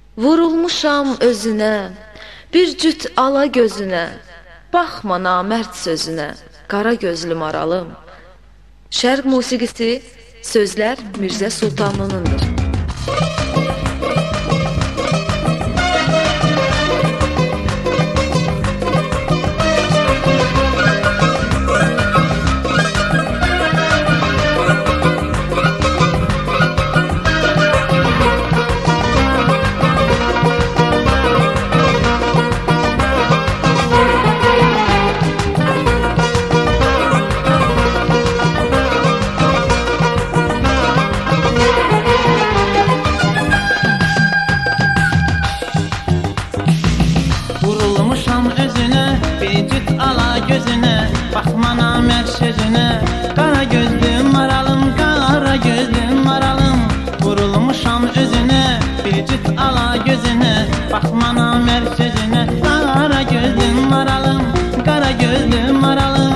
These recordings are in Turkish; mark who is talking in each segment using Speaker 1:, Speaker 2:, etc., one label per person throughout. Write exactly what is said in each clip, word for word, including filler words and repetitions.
Speaker 1: Vurulmuşam özünə, bir cüt ala gözünə, baxma namərd sözünə, qara gözlü maralım. Şərq musiqisi, sözlər Mirzə Sultanlınındır.
Speaker 2: Gözüne, bakma namert sözüne, kara gözlüm maralım, kara gözlüm maralım. Vurulmuşam özüne, bir cüt ala gözüne, bakma namert sözüne, kara gözlüm maralım, kara gözlüm maralım.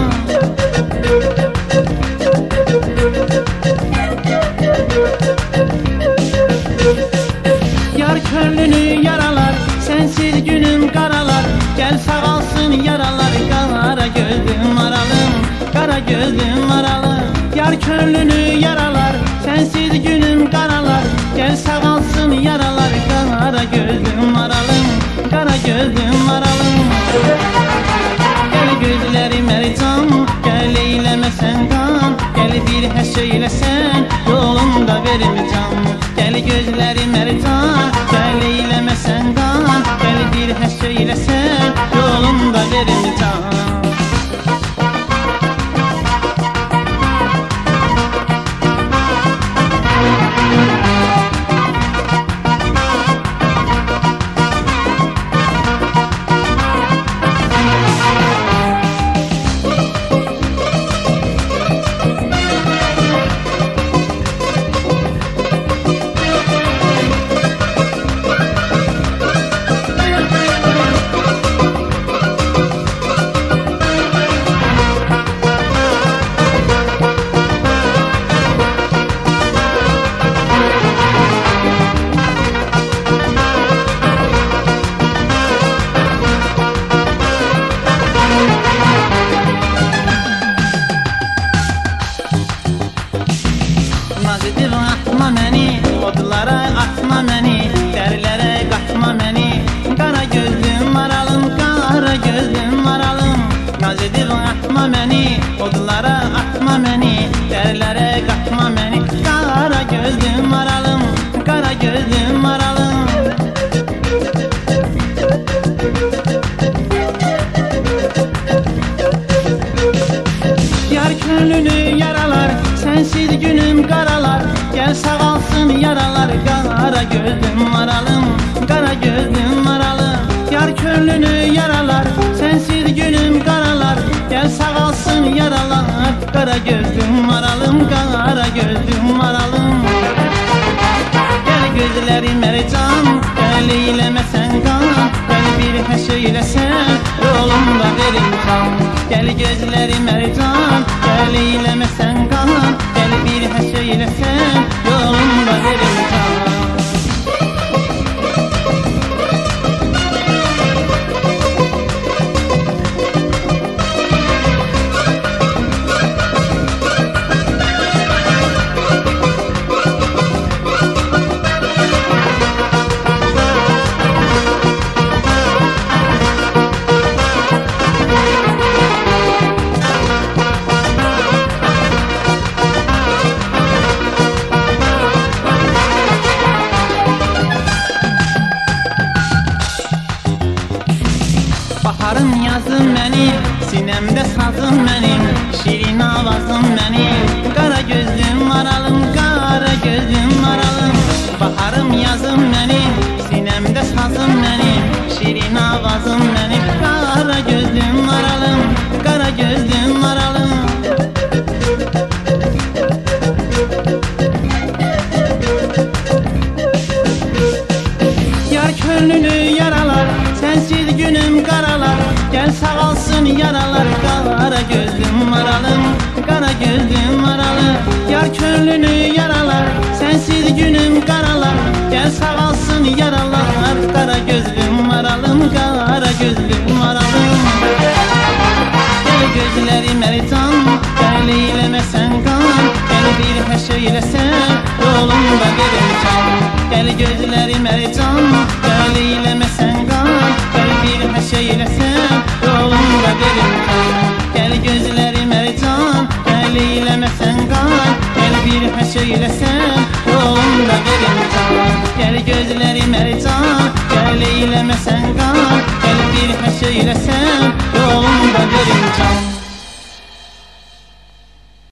Speaker 2: Yar körlünü yaralar, sensiz günüm karalar, gel sağalsın yaralar. Kara gözlüm maralım, kara gözlüm maralım. Yar körlünü yaralar, sensiz günüm karalar, gel sağalsın yaralar. Kara gözlüm maralım, kara gözlüm maralım. Gel gözlerim ercan, gel eylemesen kan, gel bir her söylesen, yolunda verim can. Gel gözlerim ercan, gel eylemesen kan, gel bir her söylesen, yolunda verim can. Atma məni, odlara atma məni, dərlərə qatma məni. Qara gözlüm maralım, qara gözlüm maralım. Naz edib atma məni, odlara atma məni, dərlərə qatma məni. Qara gözlüm maralım, qara gözlüm maralım. Yar könlünü yaralar, sensiz günüm karalar, gel sağalsın yaralar. Kara gözlüm maralım, kara gözlüm maralım. Yar könlünü yaralar, sensiz günüm karalar, gel sağalsın yaralar. Kara gözlüm maralım, kara gözlüm maralım. Gel gözlerim ercan, gel eylemesen kan, gel bir her söylesen, yolunda verim can. Gel gözlerim ercan, gel eylemesen kan, gel bir her söylesen, yolunda verim can. Baharım yazım mənim, sinəmdə sazım mənim, şirin avazım mənim. Qara gözlüm maralım, qara gözlüm maralım. Baharım yazım mənim, sinəmdə sazım mənim, şirin avazım mənim. Qara gözlüm maralım, qara gözlüm maralım. Yar könlünü yaralar, sensiz günüm karalar, gel sağalsın yaralar. Kara gözlüm maralım, kara gözlüm gözləri mərcan, gəl eyləməsən qan, gəl bir həş eyləsən, yolunda verim can. Gəl gözləri mərcan, gəl eyləməsən qan, gəl bir həş eyləsən, yolunda verim can. Gəl gözləri mərcan, gəl eyləməsən qan, gəl bir həş eyləsən, yolunda verim can. Gəl gözləri mərcan, gəl eyləməsən qan,